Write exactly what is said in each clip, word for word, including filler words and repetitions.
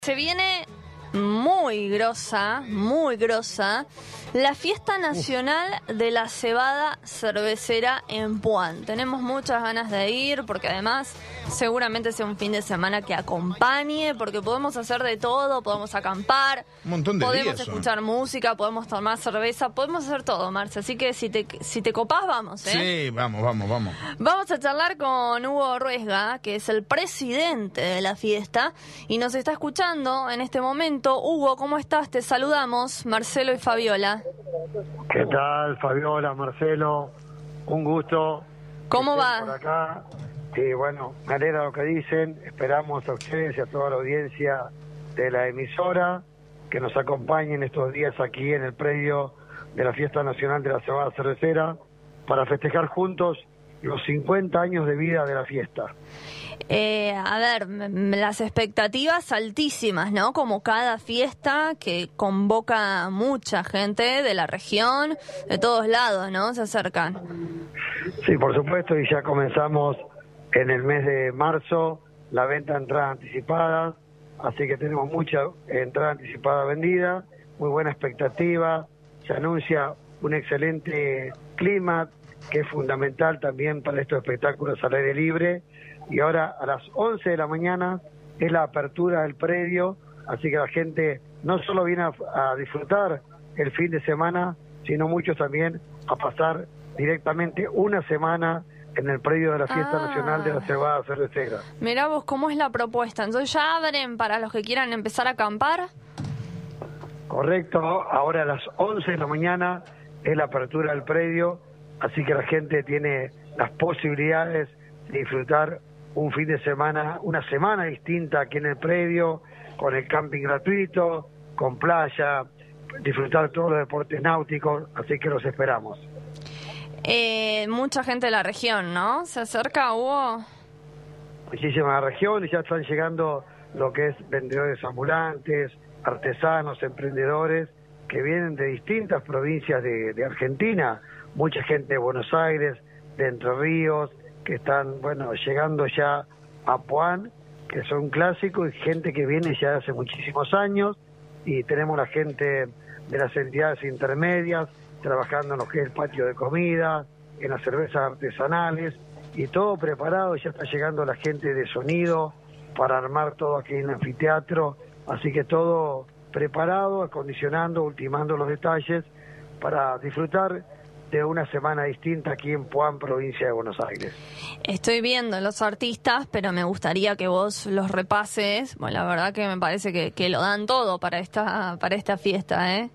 Se viene muy grosa, muy grosa, la fiesta nacional de la cebada cervecera en Puan. Tenemos muchas ganas de ir porque además seguramente sea un fin de semana que acompañe, porque podemos hacer de todo, podemos acampar, un montón de podemos días, escuchar son. música, podemos tomar cerveza, podemos hacer todo, Marce. Así que si te, si te copás, vamos, ¿eh? Sí, vamos, vamos, vamos. Vamos a charlar con Hugo Ruesga, que es el presidente de la fiesta, y nos está escuchando en este momento. Hugo, ¿cómo estás? Te saludamos, Marcelo y Fabiola. ¿Qué tal, Fabiola, Marcelo? Un gusto. ¿Cómo va? Por acá. Y bueno, me alegra lo que dicen. Esperamos a ustedes y a toda la audiencia de la emisora que nos acompañen estos días aquí en el predio de la Fiesta Nacional de la Cebada Cervecera para festejar juntos los cincuenta años de vida de la fiesta. Eh, a ver, m- las expectativas altísimas, ¿no? Como cada fiesta que convoca mucha gente de la región, de todos lados, ¿no? Se acercan. Sí, por supuesto, y ya comenzamos en el mes de marzo la venta de entradas anticipadas, así que tenemos mucha entrada anticipada vendida, muy buena expectativa, se anuncia un excelente clima, que es fundamental también para estos espectáculos al aire libre. Y ahora a las once de la mañana es la apertura del predio, así que la gente no solo viene a, a disfrutar el fin de semana, sino muchos también a pasar directamente una semana en el predio de la Fiesta Ah. Nacional de la Cebada Cervecera. Mirá vos cómo es la propuesta. Entonces ya abren para los que quieran empezar a acampar. Correcto, ahora a las once de la mañana es la apertura del predio, así que la gente tiene las posibilidades de disfrutar un fin de semana, una semana distinta aquí en el predio, con el camping gratuito, con playa, disfrutar todos los deportes náuticos, así que los esperamos. Eh, mucha gente de la región, ¿no? ¿Se acerca, Hugo? Muchísimas regiones, ya están llegando lo que es vendedores ambulantes, artesanos, emprendedores, que vienen de distintas provincias de, de Argentina, mucha gente de Buenos Aires, de Entre Ríos, que están, bueno, llegando ya a Puan, que son clásicos, y gente que viene ya hace muchísimos años, y tenemos la gente de las entidades intermedias, trabajando en lo que es el patio de comida, en las cervezas artesanales, y todo preparado, ya está llegando la gente de sonido para armar todo aquí en el anfiteatro, así que todo preparado, acondicionando, ultimando los detalles, para disfrutar de una semana distinta aquí en Puan, provincia de Buenos Aires. Estoy viendo los artistas, pero me gustaría que vos los repases. Bueno, la verdad que me parece que, que lo dan todo para esta para esta fiesta, ¿eh?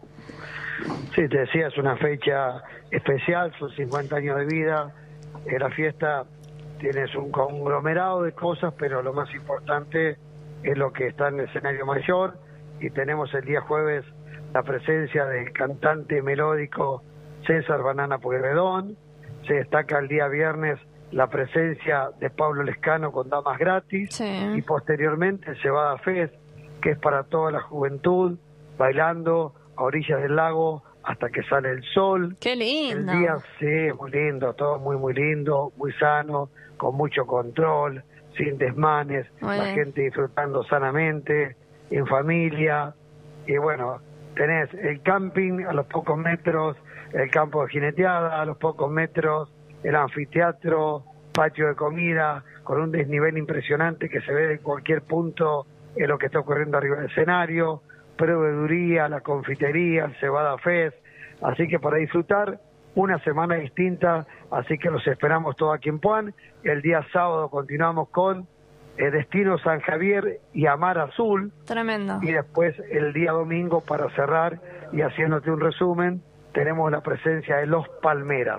Sí, te decía, es una fecha especial, son cincuenta años de vida. En la fiesta tienes un conglomerado de cosas, pero lo más importante es lo que está en el escenario mayor. Y tenemos el día jueves la presencia del cantante melódico César Banana Pueyrredón. Se destaca el día viernes la presencia de Pablo Lescano con Damas Gratis. Sí. Y posteriormente el Cebada Fest, que es para toda la juventud, bailando a orillas del lago hasta que sale el sol. ¡Qué lindo! El día, sí, muy lindo, todo muy, muy lindo, muy sano, con mucho control, sin desmanes, Muy la bien. gente disfrutando sanamente, en familia. Y bueno, tenés el camping a los pocos metros, el campo de jineteada a los pocos metros, el anfiteatro, patio de comida, con un desnivel impresionante que se ve de cualquier punto en lo que está ocurriendo arriba del escenario, proveeduría, la confitería, el Cebada Fest, así que para disfrutar una semana distinta, así que los esperamos todos aquí en Puan. El día sábado continuamos con el Destino San Javier y Amar Azul, Tremendo. y después el día domingo, para cerrar y haciéndote un resumen, tenemos la presencia de Los Palmeras.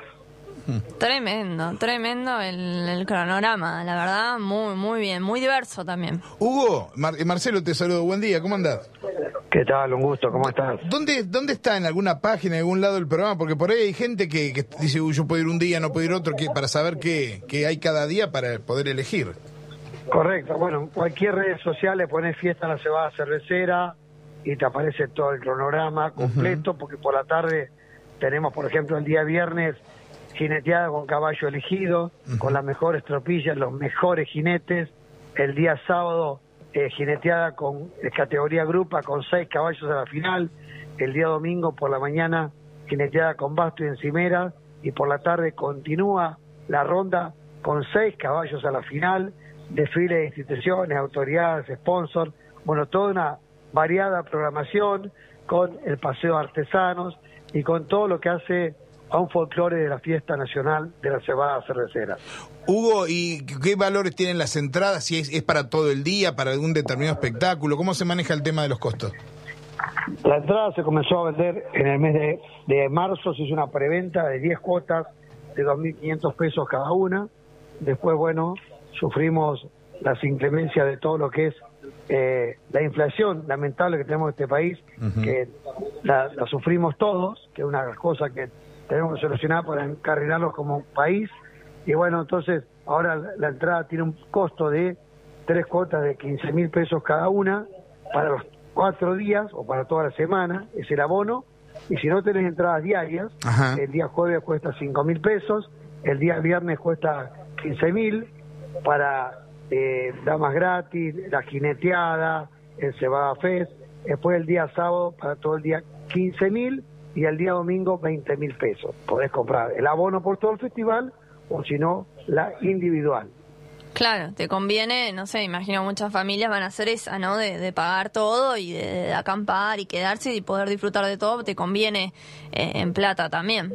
Tremendo, tremendo el, el cronograma, la verdad, muy, muy bien, muy diverso también. Hugo, Mar- Marcelo te saludo, buen día, ¿cómo andás? ¿Qué tal? Un gusto, ¿cómo estás? ¿Dónde, ¿Dónde está en alguna página, en algún lado del programa? Porque por ahí hay gente que, que dice, uy, yo puedo ir un día, no puedo ir otro, que, para saber qué, qué hay cada día para poder elegir. Correcto, bueno, en cualquier red social le pones Fiesta la Cebada Cervecera y te aparece todo el cronograma completo, uh-huh. Porque por la tarde tenemos, por ejemplo, el día viernes, jineteada con caballo elegido, uh-huh. Con las mejores tropillas, los mejores jinetes. El día sábado eh, jineteada con eh, categoría grupa con seis caballos a la final. El día domingo por la mañana jineteada con basto y encimera, y por la tarde continúa la ronda con seis caballos a la final, desfile de instituciones, autoridades, sponsors, bueno, toda una variada programación con el paseo de artesanos y con todo lo que hace a un folclore de la fiesta nacional de la cebada cervecera. Hugo, ¿y qué valores tienen las entradas? Si es, es para todo el día, para algún determinado espectáculo, ¿cómo se maneja el tema de los costos? La entrada se comenzó a vender en el mes de, de marzo, se hizo una preventa de diez cuotas de dos mil quinientos pesos cada una. Después, bueno, sufrimos las inclemencias de todo lo que es eh, la inflación lamentable que tenemos en este país, uh-huh. que la, la sufrimos todos, que es una cosa que tenemos que solucionar para encarrilarlos como país. Y bueno, entonces ahora la, la entrada tiene un costo de tres cuotas de quince mil pesos cada una para los cuatro días o para toda la semana, es el abono. Y si no tenés entradas diarias, ajá, el día jueves cuesta cinco mil pesos, el día viernes cuesta quince mil, para eh, damas gratis, la jineteada, el Cebada Fest. Después el día sábado para todo el día quince mil, y el día domingo veinte mil pesos. Podés comprar el abono por todo el festival, o si no, la individual. Claro, te conviene, no sé, imagino muchas familias van a hacer esa, ¿no? De, de pagar todo y de, de acampar y quedarse y poder disfrutar de todo, te conviene eh, en plata también.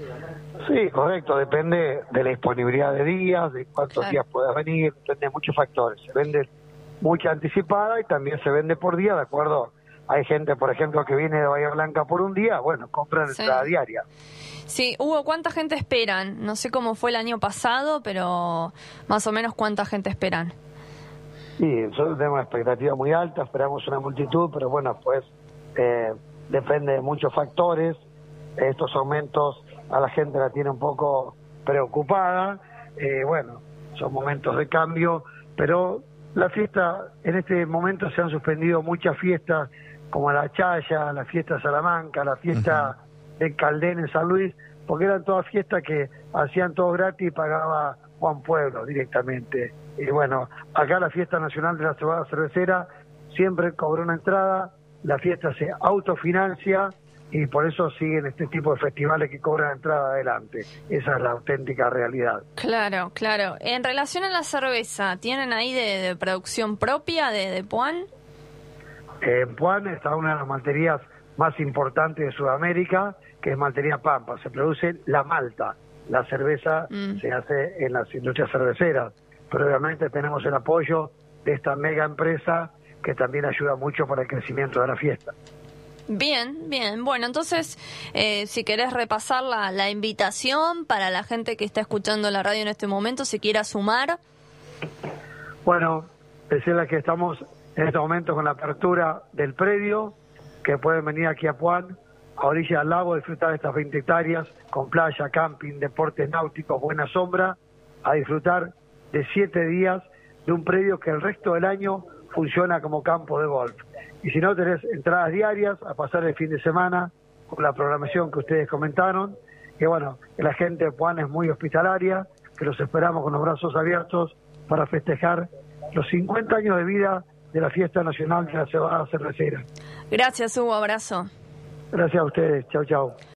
Sí, correcto, depende de la disponibilidad de días, de cuántos claro. días puedas venir, depende de muchos factores. Se vende mucha anticipada y también se vende por día, de acuerdo. Hay gente, por ejemplo, que viene de Bahía Blanca por un día, bueno, compran sí. entrada diaria. Sí, Hugo, ¿cuánta gente esperan? No sé cómo fue el año pasado, pero más o menos cuánta gente esperan. Sí, nosotros tenemos una expectativa muy alta, esperamos una multitud, pero bueno, pues eh, depende de muchos factores. Estos aumentos a la gente la tiene un poco preocupada. Eh, bueno, son momentos de cambio, pero la fiesta, en este momento se han suspendido muchas fiestas, como la Chaya, la fiesta Salamanca, la fiesta uh-huh. de Caldén en San Luis, porque eran todas fiestas que hacían todo gratis y pagaba Juan Pueblo directamente. Y bueno, acá la fiesta nacional de la cebada cervecera siempre cobró una entrada, la fiesta se autofinancia y por eso siguen este tipo de festivales que cobran entrada adelante. Esa es la auténtica realidad. Claro, claro. En relación a la cerveza, ¿tienen ahí de, de producción propia de, de Puan? En eh, Puan está una de las malterías más importantes de Sudamérica, que es Maltería Pampa. Se produce la malta. La cerveza mm. se hace en las industrias cerveceras, pero obviamente tenemos el apoyo de esta mega empresa que también ayuda mucho para el crecimiento de la fiesta. Bien, bien. Bueno, entonces, eh, si querés repasar la, la invitación para la gente que está escuchando la radio en este momento, si quiera sumar. Bueno, decirles que estamos en este momento con la apertura del predio, que pueden venir aquí a Puan, a orilla del lago, disfrutar de estas veinte hectáreas, con playa, camping, deportes náuticos, buena sombra, a disfrutar de siete días de un predio que el resto del año funciona como campo de golf. Y si no, tenés entradas diarias a pasar el fin de semana con la programación que ustedes comentaron. Y bueno, que la gente de Puan es muy hospitalaria, que los esperamos con los brazos abiertos para festejar los cincuenta años de vida de la Fiesta Nacional de la Cebada Cervecera. Gracias, Hugo. Abrazo. Gracias a ustedes. Chau, chau.